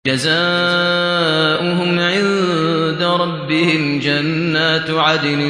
جزاؤهم عند ربهم جنات عدن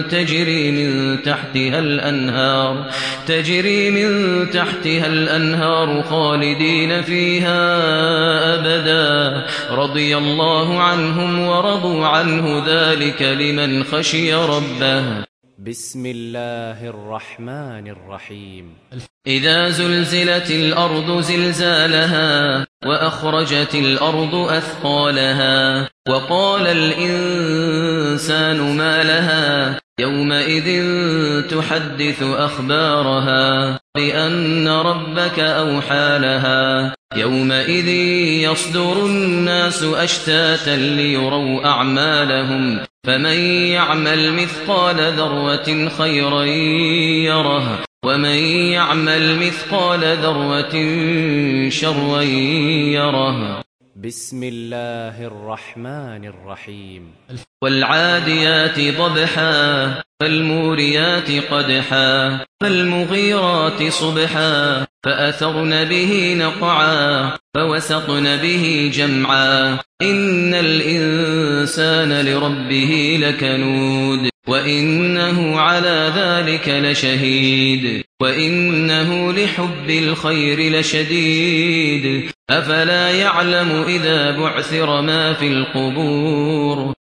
تجري من تحتها الأنهار خالدين فيها أبدا رضي الله عنهم ورضوا عنه ذلك لمن خشي ربه. بسم الله الرحمن الرحيم. إذا زلزلت الأرض زلزالها وأخرجت الأرض أثقالها وقال الإنسان ما لها يومئذ تحدث أخبارها بأن ربك أوحى لها يومئذ يصدر الناس أشتاتا ليروا أعمالهم فمن يعمل مثقال ذرة خيرا يره ومن يعمل مثقال ذرة شرا يره. بسم الله الرحمن الرحيم. والعاديات ضبحا فالموريات قدحا فالمغيرات صبحا فأثرن به نقعا فوسطن به جمعا إن الإنسان لربه لكنود وإنه على ذلك لشهيد وإنه لحب الخير لشديد أفلا يعلم إذا بعثر ما في القبور